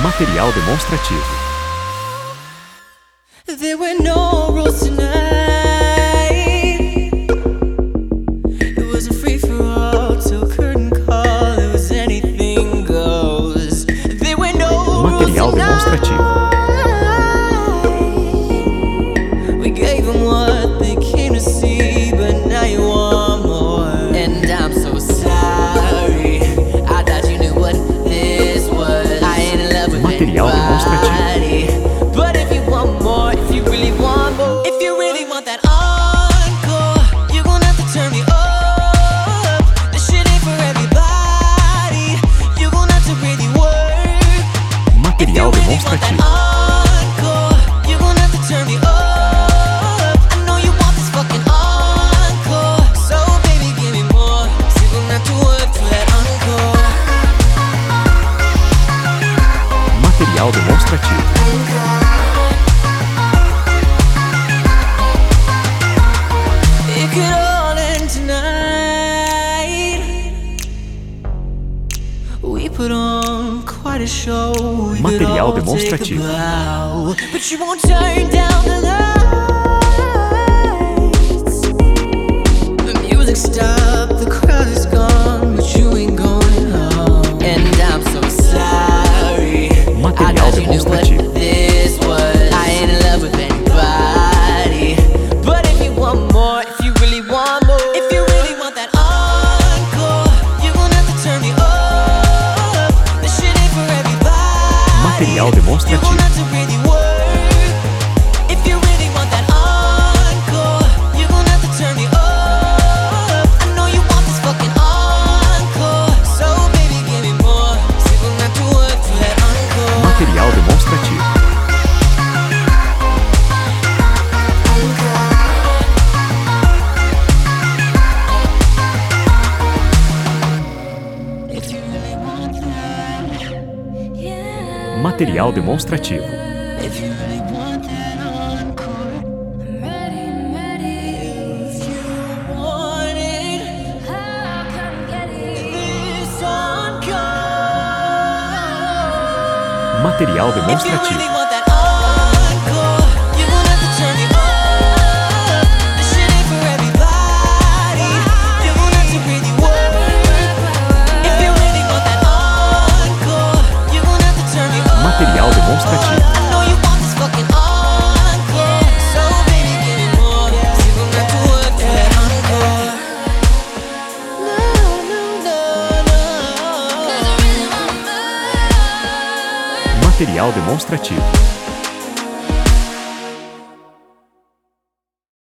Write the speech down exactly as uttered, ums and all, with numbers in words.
Material demonstrativo. There were no rules tonight. It was a free for all till curtain call. It was anything goes. There were no Material demonstrativo. We gave them what they came to see, but now you want more. And I'm so sorry. I thought you knew what this was. I ain't in love with Material anybody. But if you want more, if you really want more, if you really want that encore, you're gonna have to turn me up. This shit ain't for everybody. You're gonna have to really work. Material demonstrativo. Encore, you're gonna have to turn me up. I know you want this fucking encore, so baby give me more. So you're gonna have to work for that encore. Material demonstrativo. It could all end tonight. We put on quite a show. We could Material all take a demonstrativo. bow, but you won't turn down the lights. The music stopped, the crowd is gone, but you ain't going home. And I'm so sorry. I Material thought you knew what demonstrativo. this was. I ain't in love with anybody. But if you want more, if you really want more, if you really want that encore, you're gonna have to turn me up. This shit ain't for everybody. Material You're demonstrativo. gonna have to really work. If you really want that encore, you're gonna have to turn me up. I know you want this fucking encore, so baby give me more. So you're gonna have to work for that encore. Material demonstrativo. If you really want that, yeah. Material demonstrativo. If you really want that encore, I'm ready, I'm ready. If you want it, how can I get it? This encore. Material If you demonstrativo. really want that encore, you're gonna have to turn me up. This shit ain't for everybody. You're gonna have to really work. If you really want that encore, you're gonna have to turn me up. Material demonstrativo. I know you want this fucking encore, so baby give me more. So you're gonna have to work for that encore. No, no, no, no. 'Cause I really want more. Material demonstrativo.